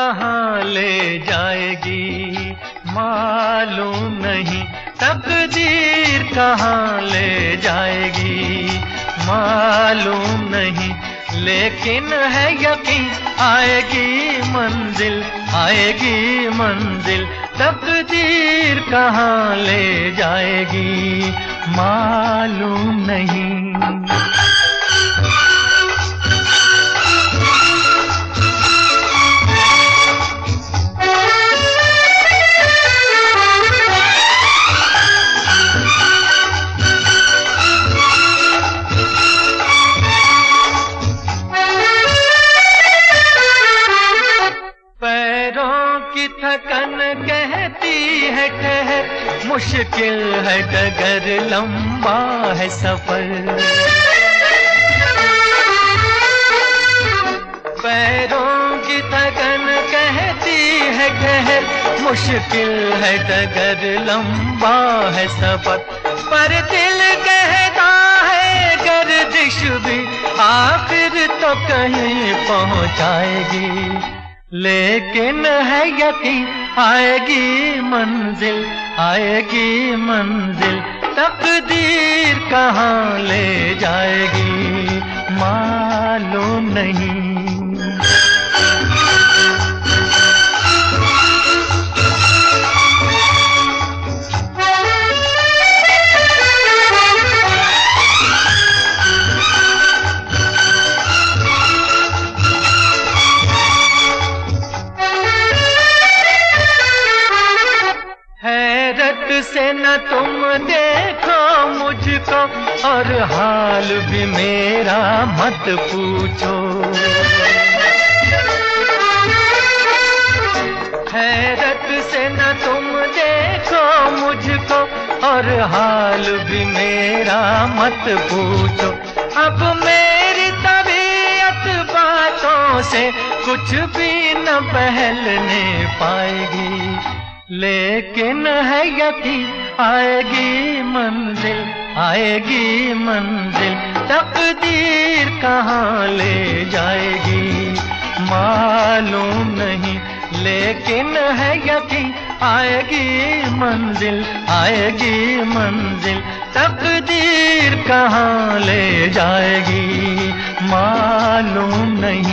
कहाँ ले जाएगी मालूम नहीं, तकदीर कहाँ ले जाएगी मालूम नहीं, लेकिन है यकीन आएगी मंजिल, आएगी मंजिल, तकदीर कहाँ ले जाएगी मालूम नहीं। की थकन कहती है ठहर, मुश्किल है डगर, लंबा है सफर। पैरों की थकन कहती है ठहर, मुश्किल है डगर, लंबा है सफर। पर दिल कहता है गर्दिश भी आखिर तो कहीं पहुंचाएगी, लेकिन है यकीन आएगी मंजिल, आएगी मंजिल, तकदीर कहाँ ले जाएगी मालूम नहीं। हैरत से न तुम देखो मुझको और हाल भी मेरा मत पूछो, हैरत से न तुम देखो मुझको और हाल भी मेरा मत पूछो। अब मेरी तबीयत बातों से कुछ भी न बहलने पाएगी, लेकिन है यकीन आएगी मंजिल, आएगी मंजिल, तकदीर कहाँ ले जाएगी मालूम नहीं, लेकिन है यकीन आएगी मंजिल, आएगी मंजिल, तकदीर कहाँ ले जाएगी मालूम नहीं।